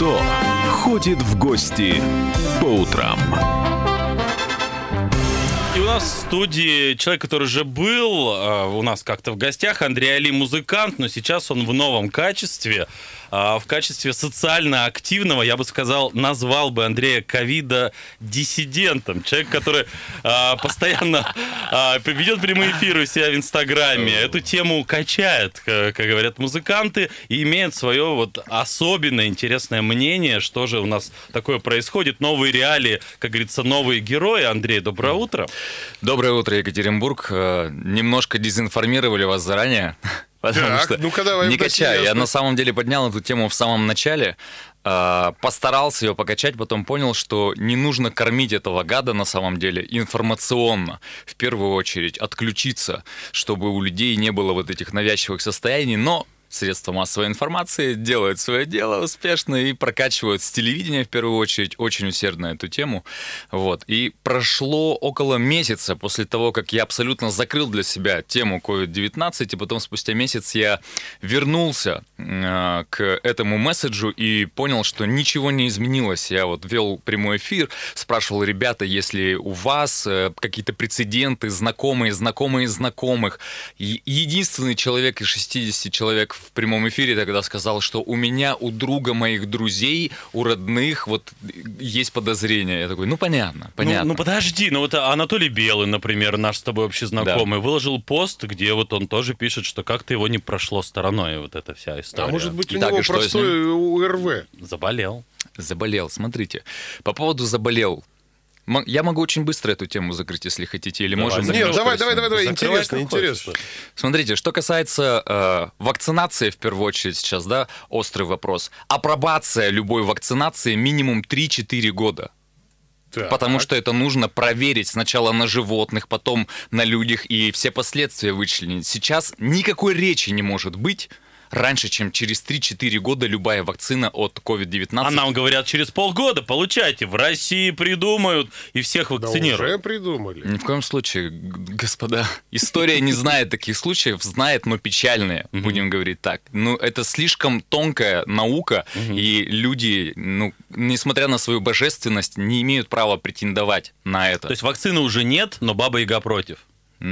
кто ходит в гости по утрам. И у нас в студии человек, который уже был у нас как-то в гостях, Андрей Али, музыкант, но сейчас он в новом качестве, в качестве социально активного, я бы сказал, назвал бы Андрея ковида-диссидентом. Человек, который постоянно ведет прямые эфиры у себя в Инстаграме, эту тему качает, как говорят музыканты, и имеет свое вот особенное интересное мнение, что же у нас такое происходит. Новые реалии, как говорится, новые герои. Андрей, доброе утро. Доброе утро, Екатеринбург. Немножко дезинформировали вас заранее. Потому что не качаю. Я на самом деле поднял эту тему в самом начале, постарался ее покачать, потом понял, что не нужно кормить этого гада на самом деле информационно, в первую очередь, отключиться, чтобы у людей не было вот этих навязчивых состояний, но средства массовой информации делают свое дело успешно и прокачивают с телевидения, в первую очередь, очень усердно эту тему. Вот. И прошло около месяца после того, как я абсолютно закрыл для себя тему COVID-19, и потом спустя месяц я вернулся к этому месседжу и понял, что ничего не изменилось. Я вот вел прямой эфир, спрашивал: ребята, если у вас какие-то прецеденты, знакомые знакомых. И единственный человек из 60 человек в прямом эфире тогда сказал, что у меня, у друга моих друзей, у родных вот есть подозрения. Я такой, понятно. Ну подожди, вот Анатолий Белый, например, наш с тобой общий знакомый, выложил пост, где вот он тоже пишет, что как-то его не прошло стороной вот эта вся история. А может быть, у него простой УРВ? Заболел, смотрите. По поводу заболел. Я могу очень быстро эту тему закрыть, если хотите, или можем... Нет, давай, интересно. Смотрите, что касается вакцинации, в первую очередь сейчас, да, острый вопрос. Апробация любой вакцинации минимум 3-4 года. Так. Потому что это нужно проверить сначала на животных, потом на людях и все последствия вычленить. Сейчас никакой речи не может быть раньше, чем через 3-4 года любая вакцина от COVID-19. А нам говорят, через полгода получайте. В России придумают и всех вакцинируют. Да уже придумали. Ни в коем случае, господа. История не знает таких случаев, знает, но печальные, будем говорить так. Это слишком тонкая наука, и люди, несмотря на свою божественность, не имеют права претендовать на это. То есть вакцины уже нет, но Баба-Яга против.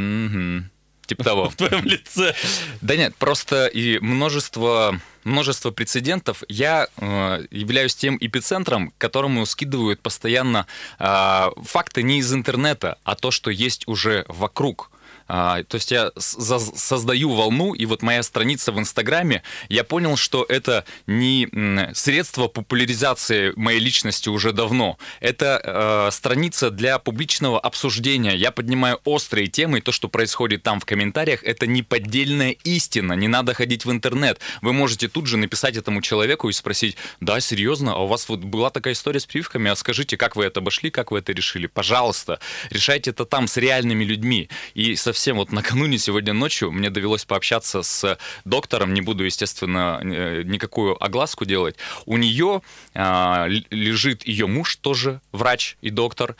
Типа того. В твоем лице. Да нет, просто и множество прецедентов. Я являюсь тем эпицентром, к которому скидывают постоянно факты не из интернета, а то, что есть уже вокруг. То есть я создаю волну, и вот моя страница в Инстаграме, я понял, что это не средство популяризации моей личности уже давно. Это страница для публичного обсуждения. Я поднимаю острые темы, и то, что происходит там в комментариях, это не поддельная истина. Не надо ходить в интернет. Вы можете тут же написать этому человеку и спросить: да, серьезно, а у вас вот была такая история с прививками, а скажите, как вы это обошли, как вы это решили? Пожалуйста, решайте это там с реальными людьми. И совсем вот накануне, сегодня ночью, мне довелось пообщаться с доктором, не буду, естественно, никакую огласку делать. У нее лежит ее муж, тоже врач и доктор,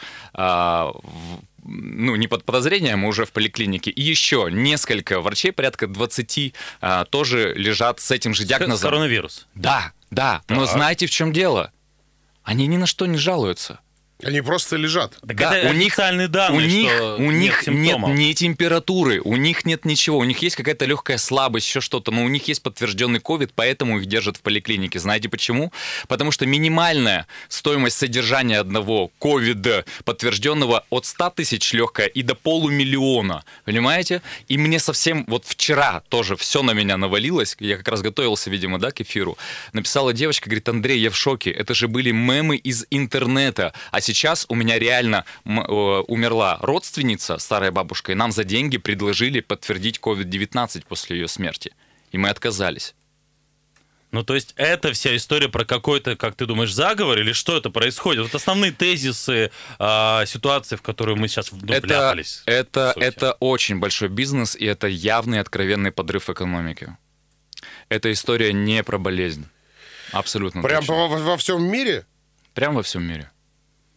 не под подозрением, уже в поликлинике. И еще несколько врачей, порядка 20, тоже лежат с этим же диагнозом. С коронавирус? Да. Но знаете, в чем дело? Они ни на что не жалуются. Они просто лежат. Так да, это официальные данные, у них нет ни температуры, у них нет ничего, у них есть какая-то легкая слабость, еще что-то, но у них есть подтвержденный ковид, поэтому их держат в поликлинике. Знаете почему? Потому что минимальная стоимость содержания одного ковида подтвержденного от 100 тысяч легкая и до 500 000, понимаете? И мне совсем вот вчера тоже все на меня навалилось, я как раз готовился, видимо, к эфиру, написала девочка, говорит: Андрей, я в шоке, это же были мемы из интернета, а сейчас у меня реально умерла родственница, старая бабушка, и нам за деньги предложили подтвердить COVID-19 после ее смерти. И мы отказались. То есть это вся история про какой-то, как ты думаешь, заговор, или что это происходит? Вот основные тезисы ситуации, в которую мы сейчас вляпались. Это очень большой бизнес, и это явный откровенный подрыв экономики. Эта история не про болезнь. Абсолютно Прям точно. во всем мире? Прям во всем мире.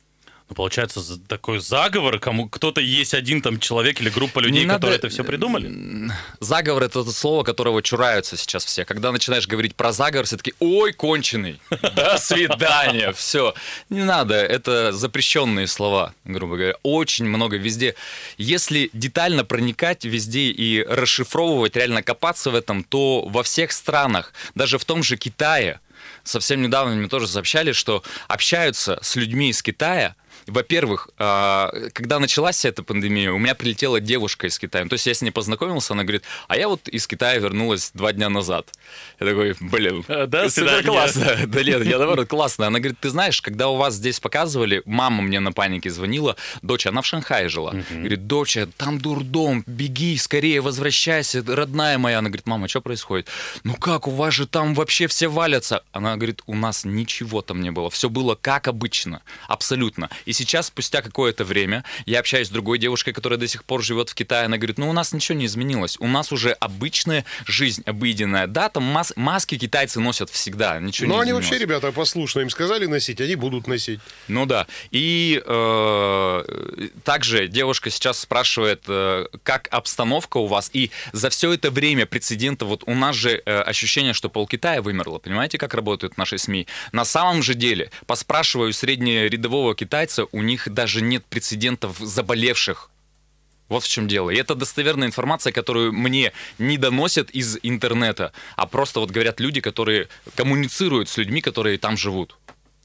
Ну, получается, такой заговор, кто-то есть один там человек или группа людей, которые это все придумали? Заговор — это то слово, которого чураются сейчас все. Когда начинаешь говорить про заговор, все таки ой, конченый, до свидания, все. Не надо, это запрещенные слова, грубо говоря. Очень много везде. Если детально проникать везде и расшифровывать, реально копаться в этом, то во всех странах, даже в том же Китае, совсем недавно мне тоже сообщали, что общаются с людьми из Китая. Во-первых, когда началась вся эта пандемия, у меня прилетела девушка из Китая. То есть я с ней познакомился, она говорит, а я вот из Китая вернулась 2 дня назад. Я такой, блин, да, супер классно. Да нет, я наоборот, классно. Она говорит, ты знаешь, когда у вас здесь показывали, мама мне на панике звонила, дочь, она в Шанхае жила. Говорит, доча, там дурдом, беги, скорее возвращайся, родная моя. Она говорит, мама, что происходит? Ну как, у вас же там вообще все валятся. Она говорит, у нас ничего там не было, все было как обычно, абсолютно. И сейчас, спустя какое-то время, я общаюсь с другой девушкой, которая до сих пор живет в Китае. Она говорит, ну у нас ничего не изменилось. У нас уже обычная жизнь, обыденная. Да, там маски китайцы носят всегда, ничего не изменилось. Но они вообще, ребята, послушно. Им сказали носить, они будут носить. Ну да. И также девушка сейчас спрашивает, как обстановка у вас. И за все это время прецедента, вот у нас же ощущение, что полкитая вымерло. Понимаете, как работают наши СМИ? На самом же деле, поспрашиваю среднерядового китайца, у них даже нет прецедентов заболевших. Вот в чем дело. И это достоверная информация, которую мне не доносят из интернета, а просто вот говорят люди, которые коммуницируют с людьми, которые там живут.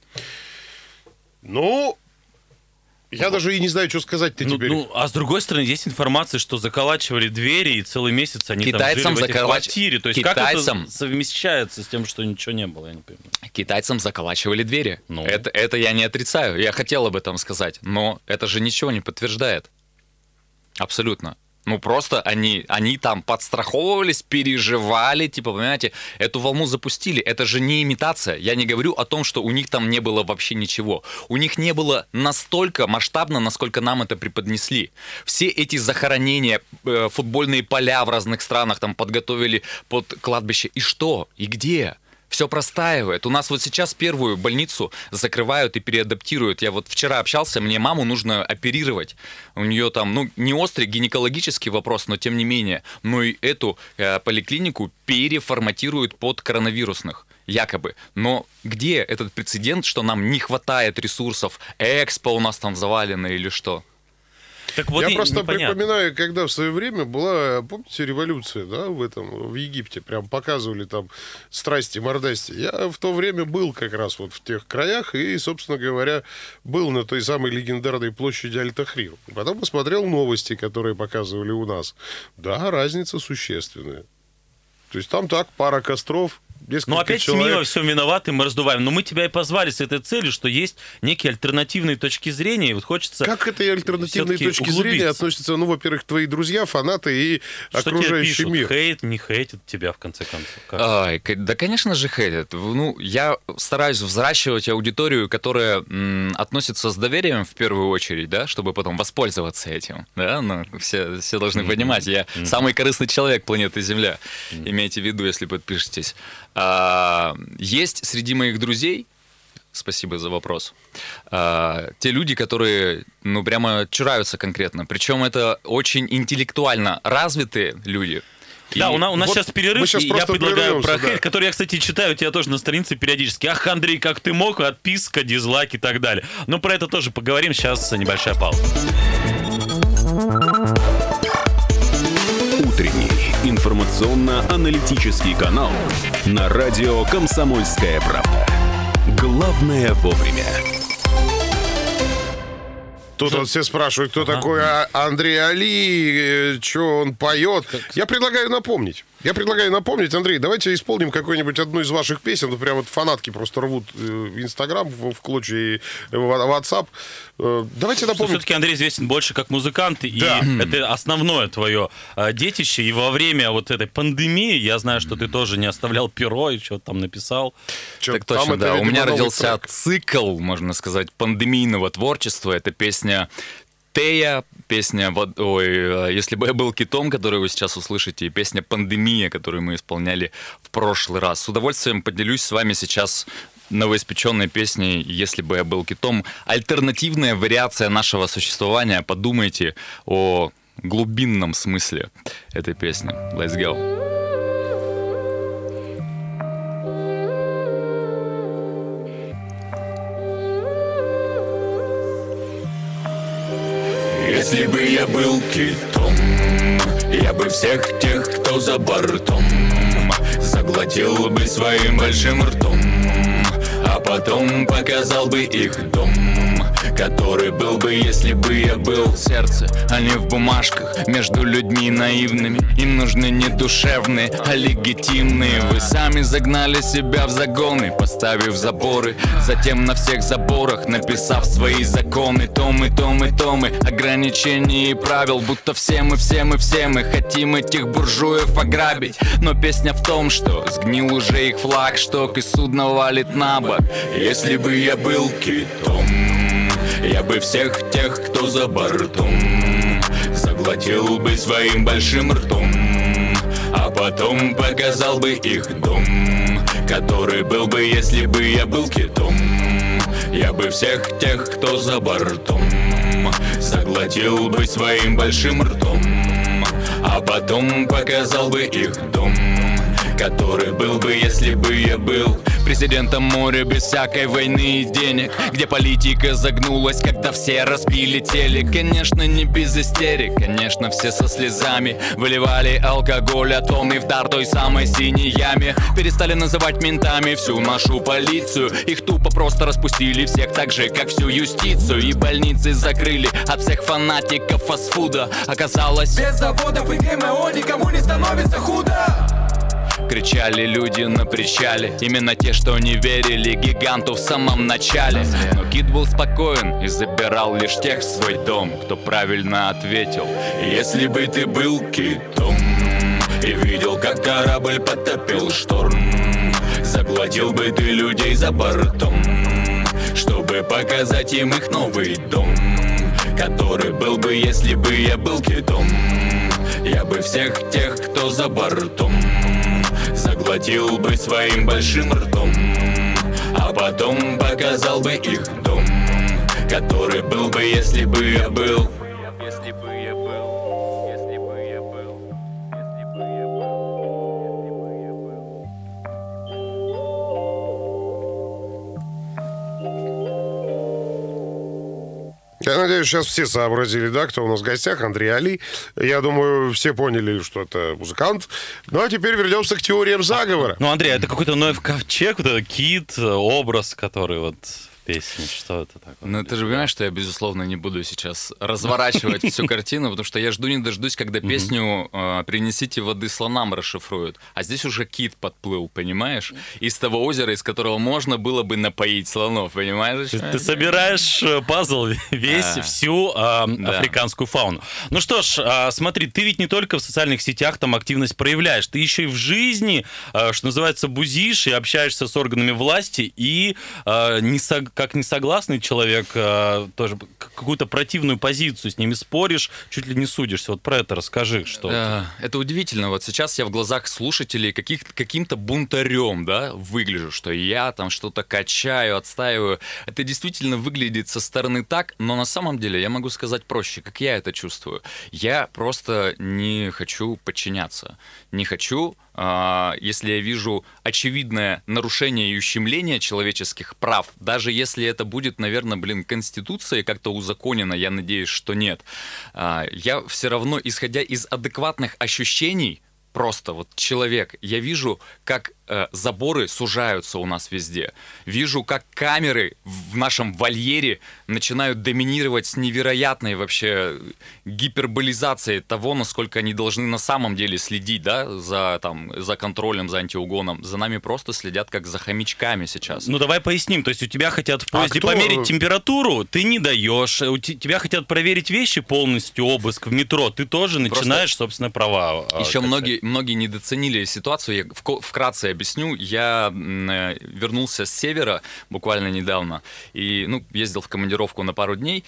Ну, я даже и не знаю, что сказать-то теперь. А с другой стороны, есть информация, что заколачивали двери, и целый месяц они там жили в этой квартире. То есть как это совмещается с тем, что ничего не было, я не понимаю. Китайцам заколачивали двери. Это я не отрицаю. Я хотел об этом сказать. Но это же ничего не подтверждает. Абсолютно. Ну, просто они там подстраховывались, переживали, типа, понимаете, эту волну запустили. Это же не имитация. Я не говорю о том, что у них там не было вообще ничего. У них не было настолько масштабно, насколько нам это преподнесли. Все эти захоронения, футбольные поля в разных странах там подготовили под кладбище. И что? И где? Все простаивает. У нас вот сейчас первую больницу закрывают и переадаптируют. Я вот вчера общался, мне маму нужно оперировать. У нее там, ну, не острый гинекологический вопрос, но тем не менее. Но и эту поликлинику переформатируют под коронавирусных. Якобы. Но где этот прецедент, что нам не хватает ресурсов? Экспо у нас там завалено или что? Так вот я просто припоминаю, когда в свое время была, помните, революция, да, в Египте, прям показывали там страсти-мордасти. Я в то время был как раз вот в тех краях и, собственно говоря, был на той самой легендарной площади Аль-Тахрир. Потом посмотрел новости, которые показывали у нас. Да, разница существенная. То есть там так, пара костров, Ну, опять человек. СМИ во всем виноваты, мы раздуваем. Но мы тебя и позвали с этой целью, что есть некие альтернативные точки зрения, и вот хочется... Как это и альтернативные точки зрения относятся, ну, во-первых, твои друзья, фанаты и что окружающий мир? Хейт, не хейтят тебя, в конце концов? Да, конечно же, хейтят. Ну, я стараюсь взращивать аудиторию, которая относится с доверием в первую очередь, да, чтобы потом воспользоваться этим. Да, ну, все должны понимать, я самый корыстный человек планеты Земля. Имейте в виду, если подпишетесь. Есть среди моих друзей, спасибо за вопрос, те люди, которые, ну, прямо чураются конкретно. Причем это очень интеллектуально развитые люди. Да, у нас вот сейчас перерыв, и я предлагаю про хейт, который я, кстати, читаю у тебя тоже на странице периодически. Ах, Андрей, как ты мог, отписка, дизлайк и так далее. Но про это тоже поговорим, сейчас небольшая пауза. Утренний информационно-аналитический канал на радио «Комсомольская правда». Главное вовремя. Тут вот все спрашивают, кто такой Андрей Али, что он поет. Я предлагаю напомнить, Андрей, давайте исполним какую-нибудь одну из ваших песен. Ну, прям вот фанатки просто рвут Инстаграм в клочья и WhatsApp. Давайте напомним. Все-таки Андрей известен больше как музыкант, и это основное твое детище. И во время вот этой пандемии, я знаю, что ты тоже не оставлял перо и что-то там написал. Так точно, да. У меня родился цикл, можно сказать, пандемийного творчества. Это песня Тея, песня «Если бы я был китом», которую вы сейчас услышите, и песня «Пандемия», которую мы исполняли в прошлый раз. С удовольствием поделюсь с вами сейчас новоиспеченной песней «Если бы я был китом». Альтернативная вариация нашего существования. Подумайте о глубинном смысле этой песни. Let's go. Если бы я был китом, я бы всех тех, кто за бортом, заглотил бы своим большим ртом, а потом показал бы их дом, который был бы, если бы я был в сердце, а не в бумажках, между людьми наивными. Им нужны не душевные, а легитимные. Вы сами загнали себя в загоны, поставив заборы, затем на всех заборах написав свои законы. Томы, томы, томы ограничений и правил, будто все мы хотим этих буржуев ограбить. Но песня в том, что сгнил уже их флаг, шток и судно валит на бок. Если бы я был китом, я бы всех тех, кто за бортом, заглотил бы своим большим ртом, а потом показал бы их дом, который был бы, если бы я был китом. Я бы всех тех, кто за бортом, заглотил бы своим большим ртом, а потом показал бы их дом, который был бы, если бы я был президентом моря без всякой войны и денег, где политика загнулась, когда все разбили телек. Конечно, не без истерик, конечно, все со слезами выливали алкоголь, а тонны в дар той самой синей яме. Перестали называть ментами всю нашу полицию, их тупо просто распустили всех, так же, как всю юстицию. И больницы закрыли от всех фанатиков фастфуда. Оказалось, без заводов и ГМО никому не становится худо. Кричали люди на причале, именно те, что не верили гиганту в самом начале. Но кит был спокоен и забирал лишь тех в свой дом, кто правильно ответил: если бы ты был китом и видел, как корабль потопил шторм, заглотил бы ты людей за бортом, чтобы показать им их новый дом, который был бы, если бы я был китом. Я бы всех тех, кто за бортом, заглотил бы своим большим ртом, а потом показал бы их дом, который был бы, если бы я был. Если бы я был, если бы я был, если бы я был, если бы я был. Я надеюсь, сейчас все сообразили, да, кто у нас в гостях. Андрей Али. Я думаю, все поняли, что это музыкант. Ну, а теперь вернемся к теориям заговора. Ну, Андрей, это какой-то Ноев ковчег, вот этот кит, образ, который вот в песне, что это такое? Ну, ты же понимаешь, что я, безусловно, не буду сейчас разворачивать всю картину, потому что я жду не дождусь, когда песню «Принесите воды слонам» расшифруют. А здесь уже кит подплыл, понимаешь? Из того озера, из которого можно было бы напоить слонов, понимаешь? Ты собираешь пазл весь, всю африканскую фауну. Ну что ж, смотри, ты ведь не только в социальных сетях там активность проявляешь, ты еще и в жизни, что называется, бузишь и общаешься с органами власти, и как несогласный человек тоже какую-то противную позицию с ними споришь, чуть ли не судишься. Вот про это расскажи, что это удивительно. Вот сейчас я в глазах слушателей каким-то бунтарем, да, выгляжу, что я там что-то качаю, отстаиваю. Это действительно выглядит со стороны так, но на самом деле я могу сказать проще, как я это чувствую. Я просто не хочу подчиняться. Не хочу, если я вижу очевидное нарушение и ущемление человеческих прав, даже если это будет, наверное, Конституцией как-то узаконено, я надеюсь, что нет, я все равно, исходя из адекватных ощущений, просто вот человек, я вижу, как заборы сужаются у нас везде. Вижу, как камеры в нашем вольере начинают доминировать с невероятной вообще гиперболизацией того, насколько они должны на самом деле следить, да, за контролем, за антиугоном. За нами просто следят как за хомячками сейчас. Ну давай поясним. То есть у тебя хотят в поезде померить температуру, ты не даешь. У тебя хотят проверить вещи полностью, обыск в метро, ты тоже начинаешь, собственно, права. Еще многие недооценили ситуацию. Я вкратце объясню. Я вернулся с севера буквально недавно и ездил в командировку на пару дней.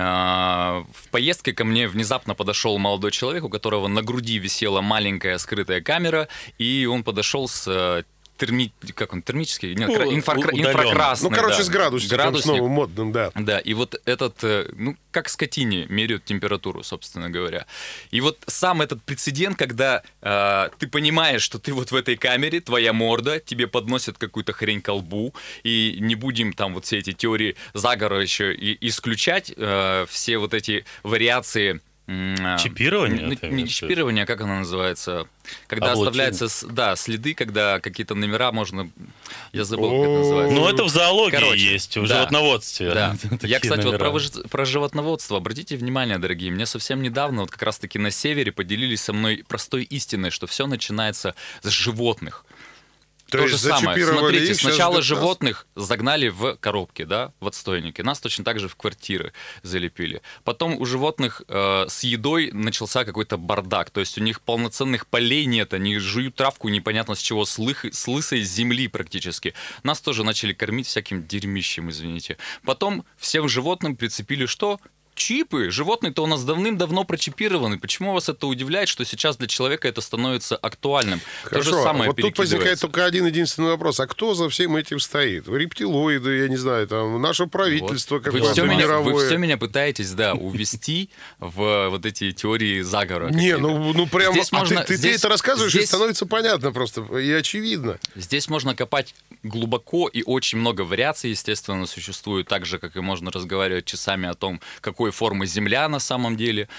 В поездке ко мне внезапно подошел молодой человек, у которого на груди висела маленькая скрытая камера, и он подошел с термический? Нет, инфракрасный. Ну, короче, с градусником снова модным, да. Да, и вот этот, как скотине меряют температуру, собственно говоря. И вот сам этот прецедент, когда ты понимаешь, что ты вот в этой камере, твоя морда, тебе подносят какую-то хрень ко лбу, и не будем там вот все эти теории заговора еще исключать, все вот эти вариации... Чипирование? Не чипирование, а как оно называется? Когда оставляются следы, когда какие-то номера можно... Я забыл, как это называется. Ну, это в зоологии есть, в животноводстве. Да. Я, кстати, вот про животноводство. Обратите внимание, дорогие, мне совсем недавно, вот как раз-таки на севере, поделились со мной простой истиной, что все начинается с животных. То же самое. Смотрите, сначала животных загнали в коробки, да, в отстойники. Нас точно так же в квартиры залепили. Потом у животных с едой начался какой-то бардак. То есть у них полноценных полей нет, они жуют травку непонятно с чего, с лысой земли практически. Нас тоже начали кормить всяким дерьмищем, извините. Потом всем животным прицепили что? Чипы. Животные-то у нас давным-давно прочипированы. Почему вас это удивляет, что сейчас для человека это становится актуальным? Хорошо, то же самое вот тут возникает только один единственный вопрос. А кто за всем этим стоит? Рептилоиды, я не знаю, там, наше правительство какое-то мировое. Вы все меня пытаетесь, увести в вот эти теории заговора. Не, ну прям... Ты это рассказываешь, и становится понятно просто, и очевидно. Здесь можно копать глубоко, и очень много вариаций, естественно, существует, так же, как и можно разговаривать часами о том, какой формы Земля на самом деле.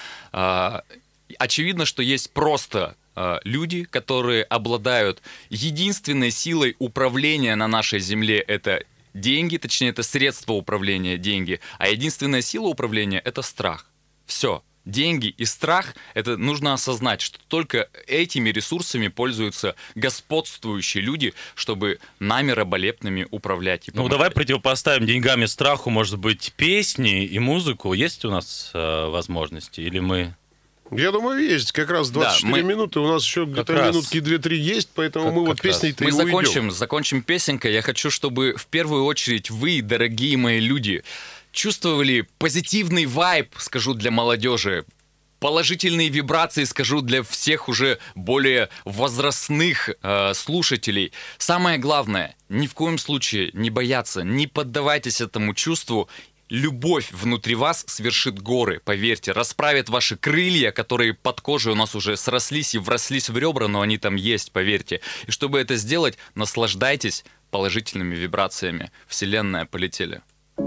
Очевидно, что есть просто люди, которые обладают единственной силой управления на нашей Земле — это деньги, точнее, это средство управления деньги, а единственная сила управления — это страх. Все. Деньги и страх, это нужно осознать, что только этими ресурсами пользуются господствующие люди, чтобы нами раболепными управлять. Ну, давай противопоставим деньгам и страху, может быть, песни и музыку. Есть у нас возможности? Или мы... Я думаю, есть. Как раз 24 минуты. У нас еще где-то минутки 2-3 есть, поэтому мы вот песней-то и уйдем. Мы закончим песенкой. Я хочу, чтобы в первую очередь вы, дорогие мои люди, чувствовали позитивный вайб, скажу, для молодежи, положительные вибрации, скажу, для всех уже более возрастных слушателей. Самое главное, ни в коем случае не бояться, не поддавайтесь этому чувству. Любовь внутри вас свершит горы, поверьте, расправит ваши крылья, которые под кожей у нас уже срослись и врослись в ребра, но они там есть, поверьте. И чтобы это сделать, наслаждайтесь положительными вибрациями. Вселенная, полетели.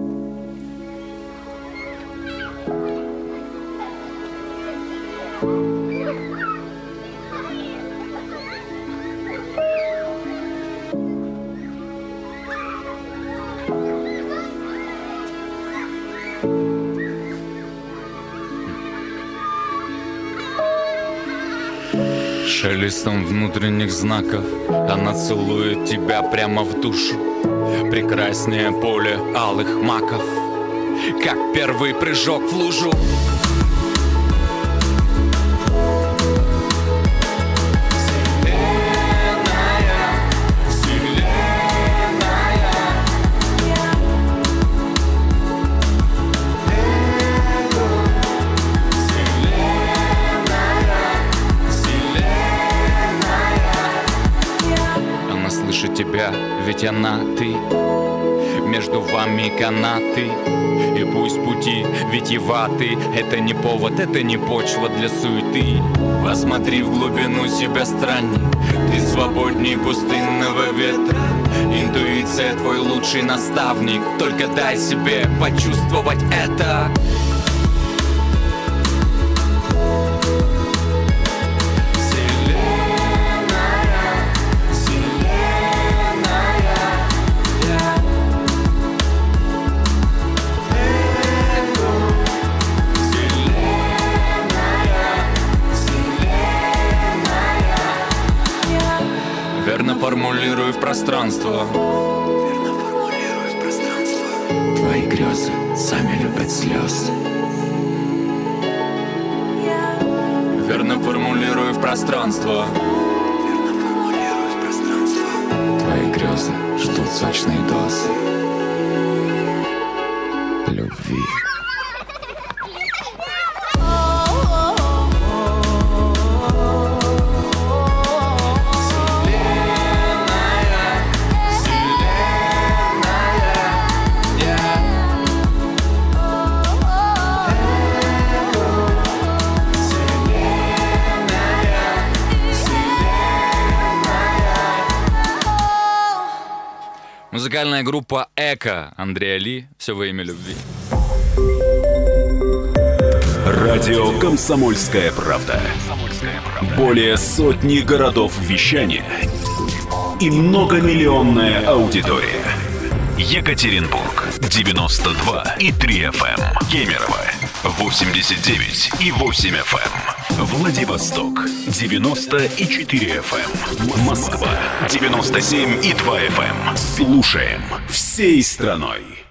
Шелестом внутренних знаков она целует тебя прямо в душу. Прекраснее поле алых маков, как первый прыжок в лужу. Тебя, ведь она ты, между вами канаты, и пусть пути витиеваты, это не повод, это не почва для суеты. Посмотри в глубину себя, странник, ты свободней пустынного ветра. Интуиция твой лучший наставник, только дай себе почувствовать это. Формулируй в пространство. Твои грезы сами любят слезы. Верно формулируй в пространство. Твои грезы ждут сочной дозы любви. Музыкальная группа «Эко», Андрея Ли, «Все во имя любви». Радио «Комсомольская правда». Более сотни городов вещания и многомиллионная аудитория. Екатеринбург 92,3 FM, Кемерово 89,8 FM, Владивосток 90,4 FM, Москва 97,2 FM. Слушаем всей страной.